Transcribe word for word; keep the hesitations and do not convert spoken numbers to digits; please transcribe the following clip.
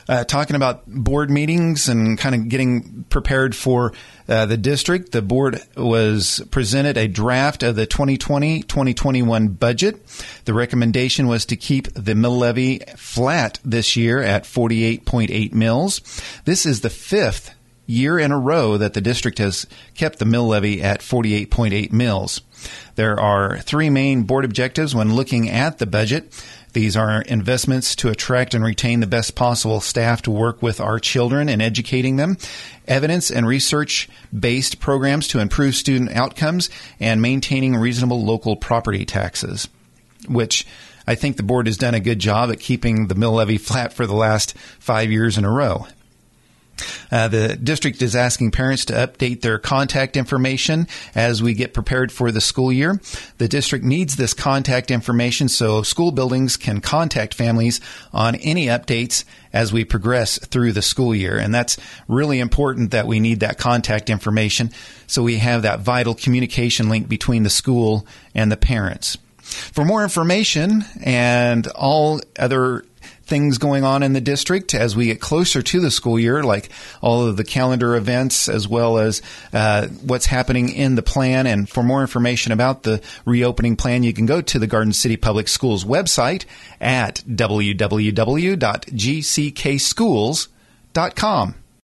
Uh, talking about board meetings and kind of getting prepared for uh, the district, the board was presented a draft of the twenty twenty twenty twenty-one budget. The recommendation was to keep the mill levy flat this year at forty-eight point eight mils. This is the fifth year in a row that the district has kept the mill levy at forty-eight point eight mils. There are three main board objectives when looking at the budget. These are investments to attract and retain the best possible staff to work with our children and educating them, evidence and research-based programs to improve student outcomes, and maintaining reasonable local property taxes, which I think the board has done a good job at keeping the mill levy flat for the last five years in a row. Uh, the district is asking parents to update their contact information as we get prepared for the school year. The district needs this contact information so school buildings can contact families on any updates as we progress through the school year. And that's really important that we need that contact information so we have that vital communication link between the school and the parents. For more information and all other things going on in the district as we get closer to the school year, like all of the calendar events as well as uh, what's happening in the plan. And for more information about the reopening plan, you can go to the Garden City Public Schools website at w w w dot g c k schools dot com.